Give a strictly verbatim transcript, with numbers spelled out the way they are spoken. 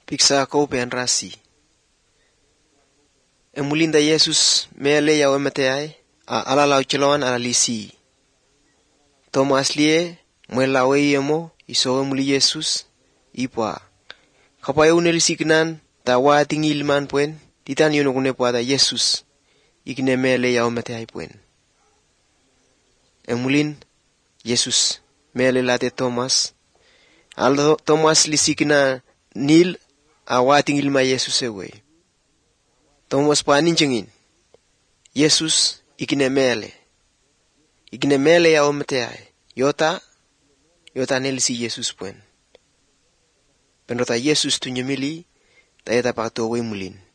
piksa ko pen rasi. Emulinda Yesus mele ya wemete ai ala lau chiloan ala lisi. Thomas lie mwela weyemo iso emuli Yesus ipwa. Kapaya unelisi kinan ta wati ngilman puen titan yono kune pada Yesus ikine mele ya wemete ai puen. Emulin Yesus mele late Thomas al Thomas lisikina nil awati ngilma Yesus ewe. Thomas panin jengin Yesus ikine mele ikine mele ya wemete ai yota yota nelisi Yesus puen. Penota Yesus tunyemili ta eta pakto we mulin.